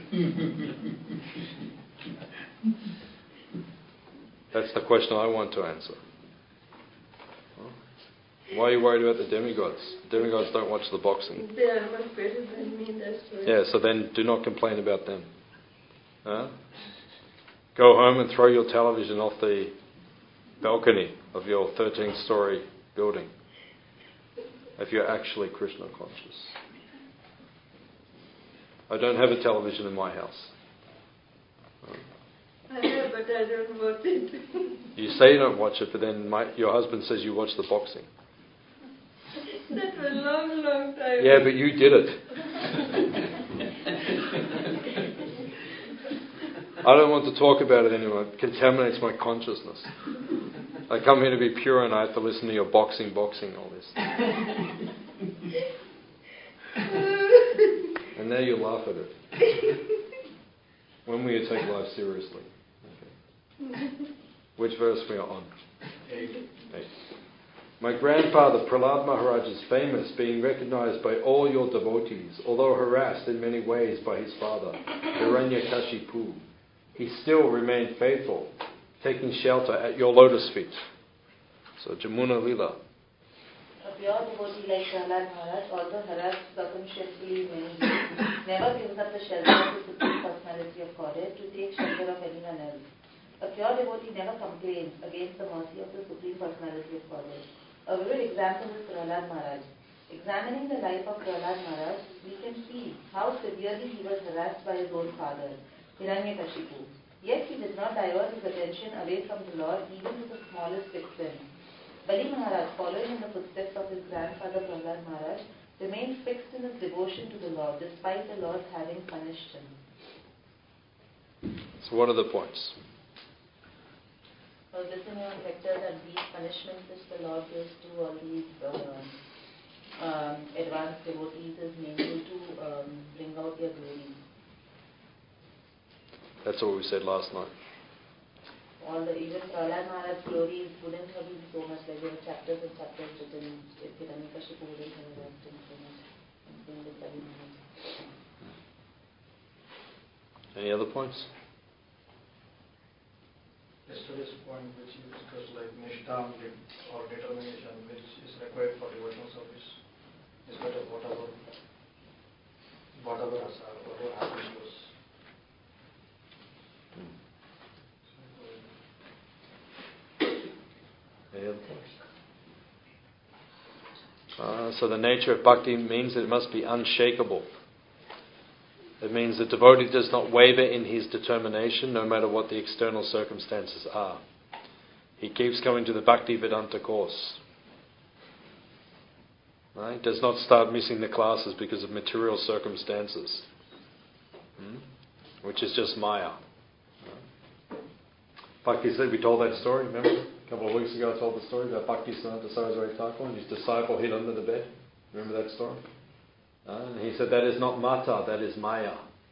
That's the question I want to answer. Why are you worried about the demigods? The demigods don't watch the boxing. They are much better than me, that's why. Yeah, so then do not complain about them. Huh? Go home and throw your television off the balcony of your 13-story building if you're actually Krishna conscious. I don't have a television in my house. I have, but I don't watch it. You say you don't watch it, but then your husband says you watch the boxing. That was a long, long time. Yeah, but you did it. I don't want to talk about it anymore. It contaminates my consciousness. I come here to be pure and I have to listen to your boxing, all this. And now you laugh at it. When will you take life seriously? Okay. Which verse we are on? 8. My grandfather Prahlad Maharaj is famous, being recognized by all your devotees, although harassed in many ways by his father, Hiranyakashipu. He still remained faithful, taking shelter at your lotus feet. So Jamuna Lila. A pure devotee like Prahlad Maharaj, although harassed circumstantially in many ways, never gives up the shelter of the Supreme Personality of Godhead to take shelter of anyone else. A pure devotee never complains against the mercy of the Supreme Personality of Godhead. A vivid example is Prahlad Maharaj. Examining the life of Prahlad Maharaj, we can see how severely he was harassed by his own father, Hiranyakashipu. Yet he did not divert his attention away from the Lord even to the smallest extent. Bali Maharaj, following in the footsteps of his grandfather Prahlad Maharaj, remained fixed in his devotion to the Lord despite the Lord having punished him. So what are the points? So this in your lecture that these punishments which the Lord gives to all these advanced devotees is mainly to bring out their glories. That's what we said last night. Or all the, even Prahlad Maharaj's glories wouldn't have been so much, like there were chapters and chapters written, Hiranyakashipu wouldn't have written so much. And same with Bali Maharaj. Any other points? Yesterday's point which you discussed, like Nishtha or determination, which is required for devotional service, instead of whatever happens to us. Any other points? So the nature of bhakti means that it must be unshakable. It means the devotee does not waver in his determination no matter what the external circumstances are. He keeps coming to the Bhakti Vedanta course. Right? Does not start missing the classes because of material circumstances, which is just Maya. Bhakti said, we told that story, remember? A couple of weeks ago I told the story about Bhakti Siddhanta Saraswati Thakur and his disciple hid under the bed. Remember that story? And he said, that is not Mata, that is Maya.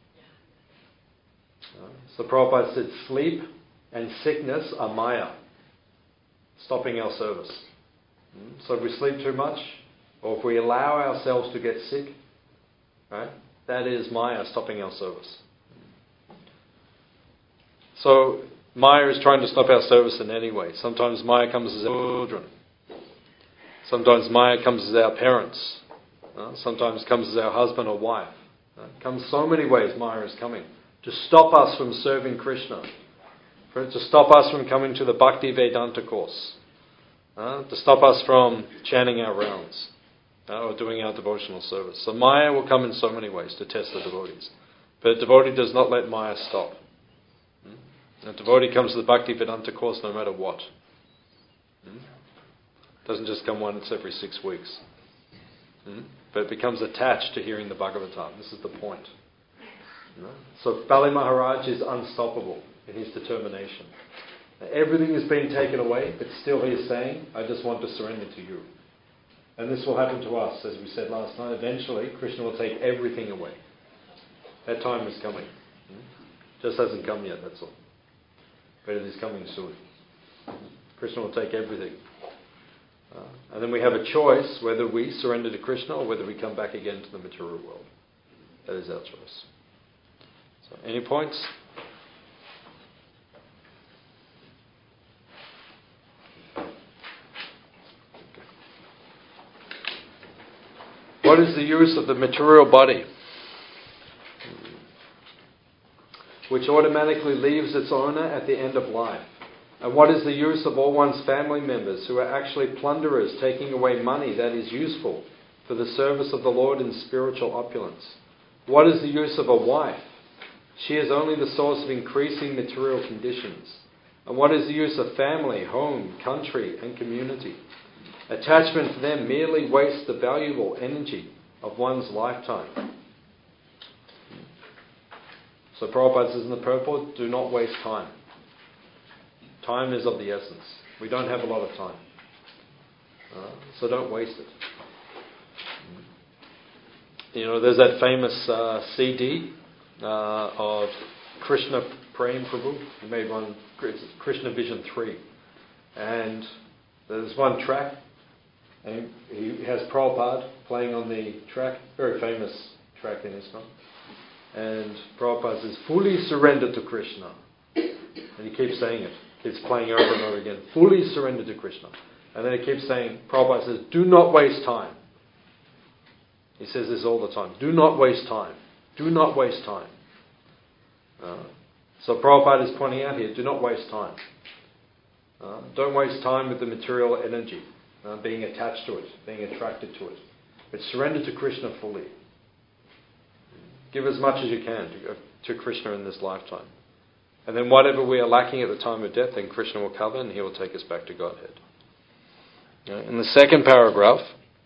So Prabhupada said, sleep and sickness are Maya, stopping our service. So if we sleep too much, or if we allow ourselves to get sick, right, that is Maya stopping our service. So Maya is trying to stop our service in any way. Sometimes Maya comes as our children. Sometimes Maya comes as our parents. Sometimes comes as our husband or wife. Comes so many ways Maya is coming. To stop us from serving Krishna. To stop us from coming to the Bhakti Vedanta course. To stop us from chanting our rounds. Or doing our devotional service. So Maya will come in so many ways to test the devotees. But a devotee does not let Maya stop. A devotee comes to the Bhakti Vedanta course no matter what. Doesn't just come once every 6 weeks. But it becomes attached to hearing the Bhagavatam. This is the point. So Bali Maharaj is unstoppable in his determination. Everything is being taken away, but still he is saying, I just want to surrender to you. And this will happen to us, as we said last night. Eventually, Krishna will take everything away. That time is coming. Just hasn't come yet, that's all. But it is coming soon. Krishna will take everything. And then we have a choice whether we surrender to Krishna or whether we come back again to the material world. That is our choice. So, any points? What is the use of the material body? Which automatically leaves its owner at the end of life. And what is the use of all one's family members who are actually plunderers taking away money that is useful for the service of the Lord in spiritual opulence? What is the use of a wife? She is only the source of increasing material conditions. And what is the use of family, home, country and community? Attachment to them merely wastes the valuable energy of one's lifetime. So Prabhupada says in the purport, do not waste time. Time is of the essence. We don't have a lot of time. So don't waste it. There's that famous CD of Krishna Prem Prabhu. He made one, Krishna Vision 3. And there's one track. And he has Prabhupada playing on the track. Very famous track in ISKCON. And Prabhupada says, fully surrender to Krishna. And he keeps saying it. Keeps playing over and over again. Fully surrender to Krishna. And then he keeps saying, Prabhupada says, do not waste time. He says this all the time. Do not waste time. Do not waste time. So Prabhupada is pointing out here, do not waste time. Don't waste time with the material energy. Being attached to it. Being attracted to it. But surrender to Krishna fully. Give as much as you can to Krishna in this lifetime. And then whatever we are lacking at the time of death, then Krishna will cover and he will take us back to Godhead. In the second paragraph,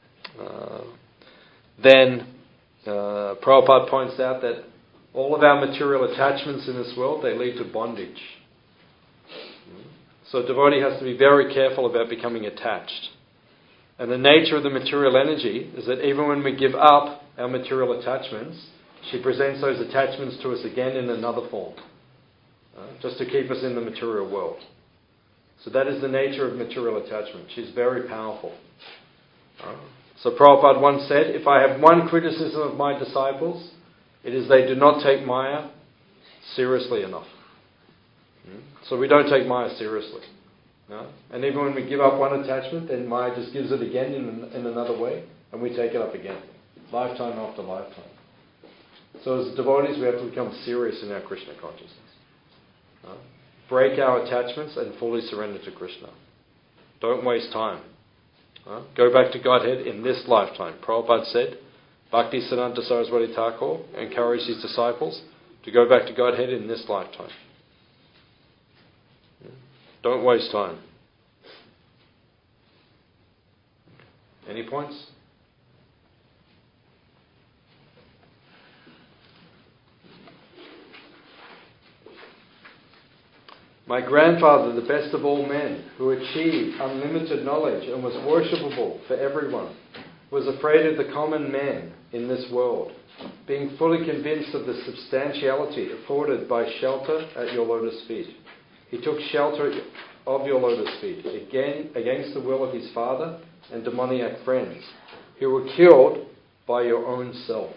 then Prabhupada points out that all of our material attachments in this world, they lead to bondage. So a devotee has to be very careful about becoming attached. And the nature of the material energy is that even when we give up our material attachments, she presents those attachments to us again in another form. Just to keep us in the material world. So that is the nature of material attachment. She's very powerful. So Prabhupada once said, if I have one criticism of my disciples, it is they do not take Maya seriously enough. So we don't take Maya seriously. And even when we give up one attachment, then Maya just gives it again in another way, and we take it up again, lifetime after lifetime. So as devotees, we have to become serious in our Krishna consciousness. Break our attachments and fully surrender to Krishna. Don't waste time. Go back to Godhead in this lifetime. Prabhupada said, Bhakti Siddhanta Saraswati Thakur encouraged his disciples to go back to Godhead in this lifetime. Don't waste time. Any points? My grandfather, the best of all men, who achieved unlimited knowledge and was worshipable for everyone, was afraid of the common man in this world, being fully convinced of the substantiality afforded by shelter at your lotus feet. He took shelter of your lotus feet, again against the will of his father and demoniac friends, who were killed by your own self.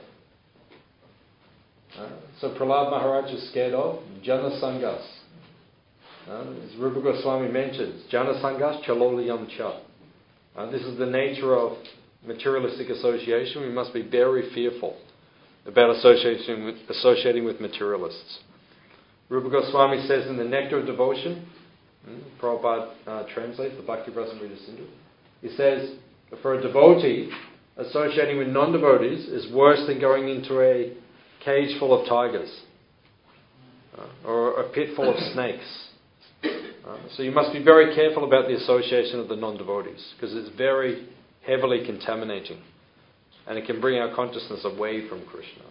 So Prahlad Maharaj is scared of Jana Sangas. As Rupa Goswami mentions, Jana Sangas Chaloliyam Cha. This is the nature of materialistic association. We must be very fearful about associating with materialists. Rupa Goswami says in the Nectar of Devotion, Prabhupada translates the Bhakti Rasamrita Sindhu, he says, for a devotee, associating with non-devotees is worse than going into a cage full of tigers or a pit full of snakes. So you must be very careful about the association of the non-devotees, because it's very heavily contaminating and it can bring our consciousness away from Krishna.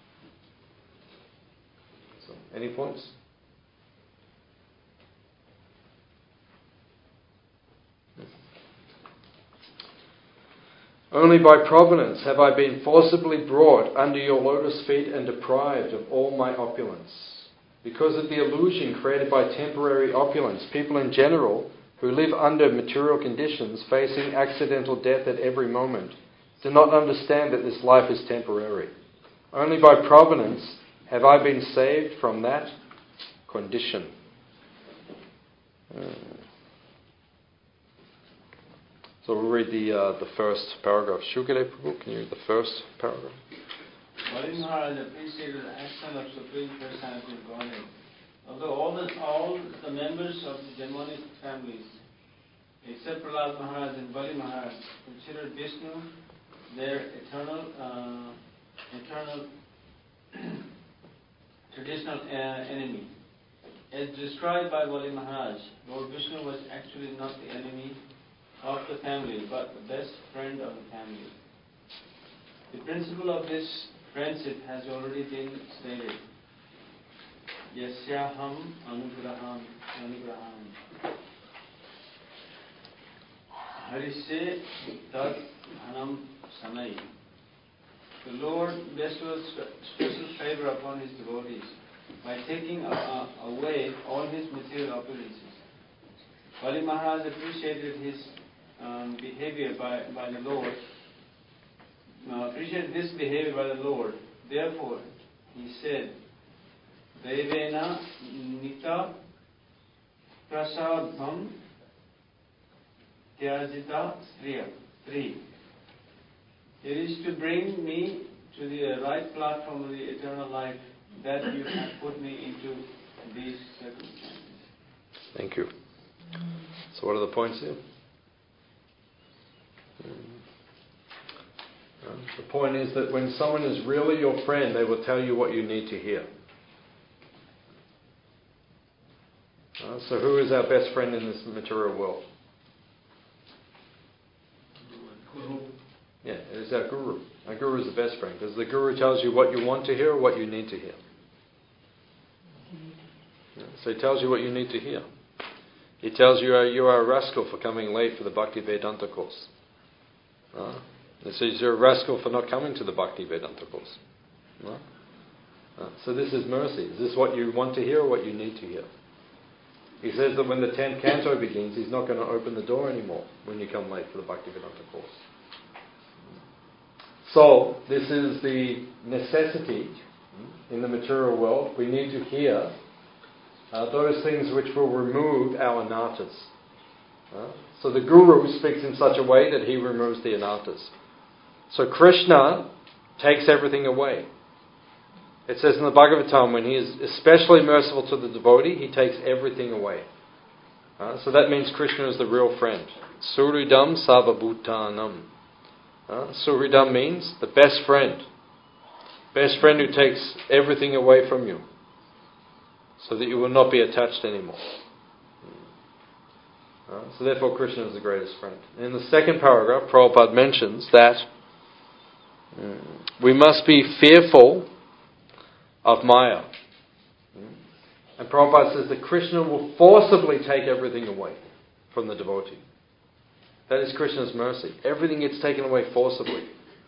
So, any points? Only by providence have I been forcibly brought under your lotus feet and deprived of all my opulence. Because of the illusion created by temporary opulence, people in general who live under material conditions, facing accidental death at every moment, do not understand that this life is temporary. Only by providence have I been saved from that condition. So we'll read the first paragraph. Shukadeva Prabhu, can you read the first paragraph? Bali Maharaj appreciated the action of Supreme Personality of Godhead. Although all the members of the Janmani families, except Prahlad Maharaj and Bali Maharaj, considered Vishnu their eternal traditional enemy. As described by Bali Maharaj, Lord Vishnu was actually not the enemy of the family, but the best friend of the family. The principle of this friendship has already been stated. Yasyaham anugraham. Harishe tad dhanam sanai. The Lord bestows special favor upon his devotees by taking away all his material opulences. Bali Maharaj appreciated his behavior by the Lord. Appreciated this behavior by the Lord. Therefore, he said, Devena Nita Prasadham Tyajita Striya. 3. It is to bring me to the right platform of the eternal life that you have put me into these circumstances. Thank you. So what are the points here? The point is that when someone is really your friend, they will tell you what you need to hear. So who is our best friend in this material world? Guru. Yeah, it is our Guru. Our Guru is the best friend, because the Guru tells you what you want to hear or what you need to hear. So he tells you what you need to hear. He tells you you are a rascal for coming late for the Bhakti Vedanta course. He says you're a rascal for not coming to the Bhakti Vedanta course. So this is mercy. Is this what you want to hear or what you need to hear? He says that when the 10th canto begins, he's not going to open the door anymore when you come late for the Bhaktivedanta course. So, this is the necessity in the material world. We need to hear those things which will remove our anarthas. So the Guru speaks in such a way that he removes the anarthas. So Krishna takes everything away. It says in the Bhagavatam, when he is especially merciful to the devotee, he takes everything away. So that means Krishna is the real friend. Suridam Savabhutanam. Suridam means the best friend. Best friend who takes everything away from you, so that you will not be attached anymore. So therefore Krishna is the greatest friend. In the second paragraph, Prabhupada mentions that we must be fearful of Maya. And Prabhupada says that Krishna will forcibly take everything away from the devotee. That is Krishna's mercy. Everything gets taken away forcibly.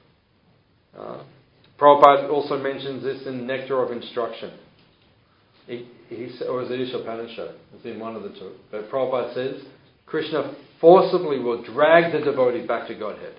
Prabhupada also mentions this in Nectar of Instruction. Or is it Ishopanishad? It's in one of the two. But Prabhupada says, Krishna forcibly will drag the devotee back to Godhead.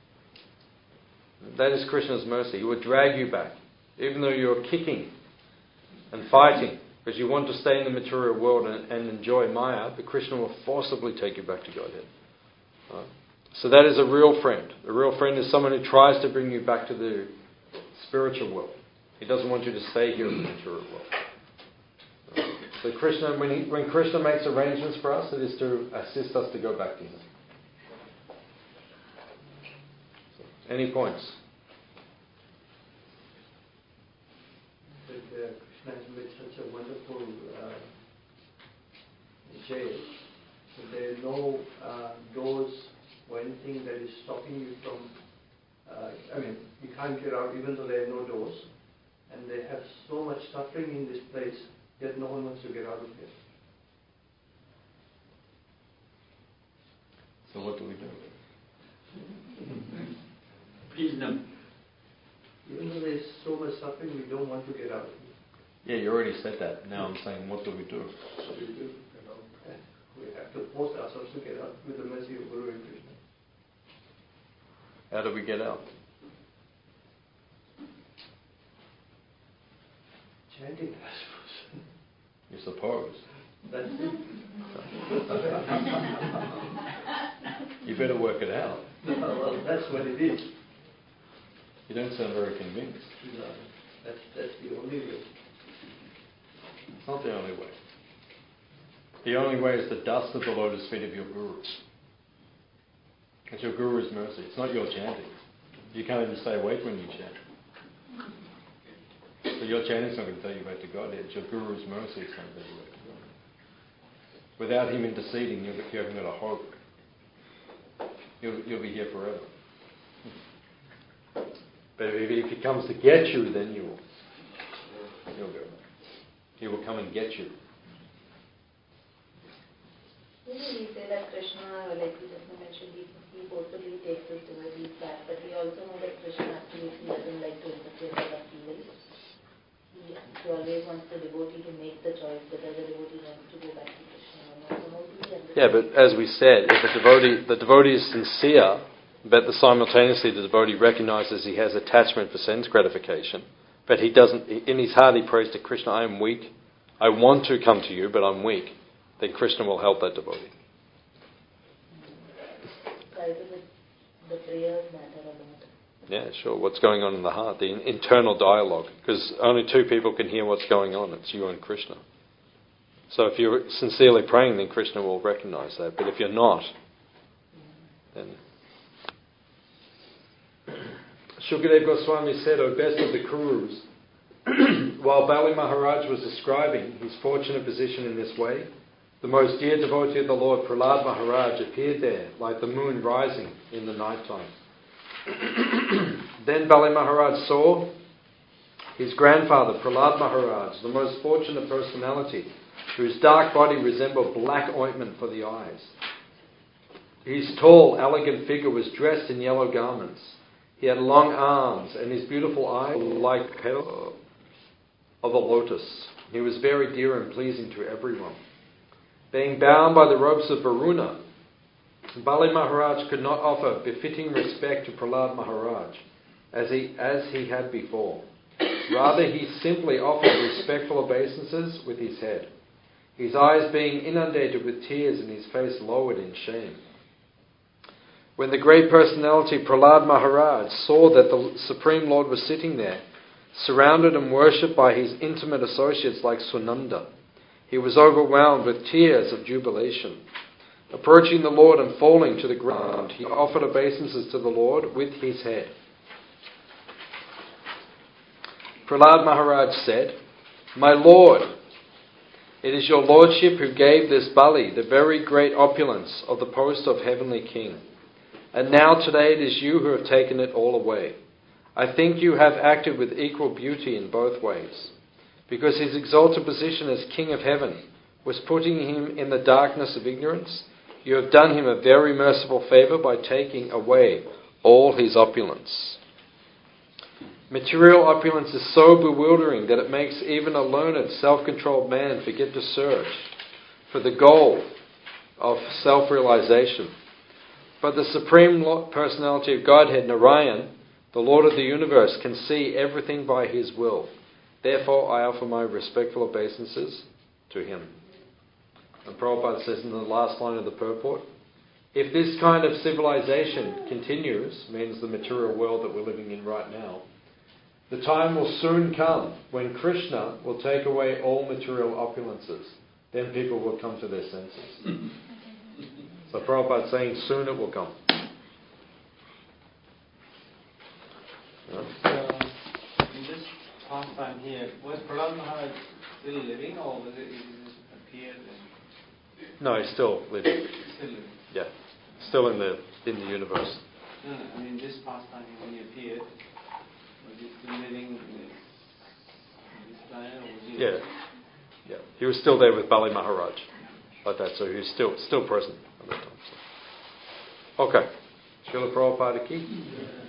That is Krishna's mercy. He will drag you back. Even though you're kicking and fighting, because you want to stay in the material world and enjoy Maya, but Krishna will forcibly take you back to Godhead. So that is a real friend. A real friend is someone who tries to bring you back to the spiritual world. He doesn't want you to stay here in the material world. So Krishna, when Krishna makes arrangements for us, it is to assist us to go back to Him. So, any points? Krishna has made such a wonderful jail. So there are no doors or anything that is stopping you from. You can't get out even though there are no doors, and they have so much suffering in this place, yet no one wants to get out of here. So what do we do? Please them. Even though there is so much suffering, we don't want to get out of here. Yeah, you already said that. Now I'm saying, what do we do? So we have to force ourselves to get out with the mercy of Guru and Krishna. How do we get out? Chanting, I suppose. You suppose. That's it. You better work it out. Well, that's what it is. You don't sound very convinced. No, that's the only way. It's not the only way. The only way is the dust of the lotus feet of your Guru. It's your Guru's mercy. It's not your chanting. You can't even stay awake when you chant. So your chanting's not going to take you back to God. It's your Guru's mercy that's going to take you back to God. Without him interceding, you haven't got a hope. You'll be here forever. But if he comes to get you, then you'll go. He will come and get you. We say that Krishna, like we just mentioned, he forcibly takes his devotees back, but we also know that Krishna absolutely doesn't like to interfere with our feelings. He always wants the devotee to make the choice whether the devotee wants to go back to Krishna or not. So how do we understand? Yeah, but as we said, if the devotee is sincere, but simultaneously the devotee recognizes he has attachment for sense gratification, but he doesn't, in his heart he prays to Krishna, I am weak, I want to come to you, but I'm weak, then Krishna will help that devotee. The prayers matter a lot. Yeah, sure. What's going on in the heart, the internal dialogue, because only two people can hear what's going on. It's you and Krishna. So if you're sincerely praying, then Krishna will recognize that. But if you're not, then... Shukadeva Goswami said, O best of the Kurus, while Bali Maharaj was describing his fortunate position in this way, the most dear devotee of the Lord, Prahlad Maharaj, appeared there like the moon rising in the night time. Then Bali Maharaj saw his grandfather, Prahlad Maharaj, the most fortunate personality, whose dark body resembled black ointment for the eyes. His tall, elegant figure was dressed in yellow garments. He had long arms, and his beautiful eyes were like petals of a lotus. He was very dear and pleasing to everyone. Being bound by the ropes of Varuna, Bali Maharaj could not offer befitting respect to Prahlad Maharaj as he had before. Rather, he simply offered respectful obeisances with his head, his eyes being inundated with tears and his face lowered in shame. When the great personality Prahlad Maharaj saw that the Supreme Lord was sitting there, surrounded and worshipped by his intimate associates like Sunanda, he was overwhelmed with tears of jubilation. Approaching the Lord and falling to the ground, he offered obeisances to the Lord with his head. Prahlad Maharaj said, "My Lord, it is your Lordship who gave this Bali the very great opulence of the post of Heavenly King. And now today it is you who have taken it all away. I think you have acted with equal beauty in both ways. Because his exalted position as King of Heaven was putting him in the darkness of ignorance, you have done him a very merciful favour by taking away all his opulence. Material opulence is so bewildering that it makes even a learned, self-controlled man forget to search for the goal of self-realization. But the Supreme Personality of Godhead, Narayan, the Lord of the universe, can see everything by his will. Therefore, I offer my respectful obeisances to him." And Prabhupada says in the last line of the purport, if this kind of civilization continues, means the material world that we're living in right now, the time will soon come when Krishna will take away all material opulences. Then people will come to their senses. So Prabhupada is saying soon it will come. In this past time here, was Prahlad Maharaj still living or was it just appeared? No, he's still living. Still living. Yeah, still in the universe. No, I mean this past time when he appeared, was he still living in this planet or was he? Yeah. He was still there with Bali Maharaj, like that. So he's still present at that time. So. Okay, Srila Prabhupada ki.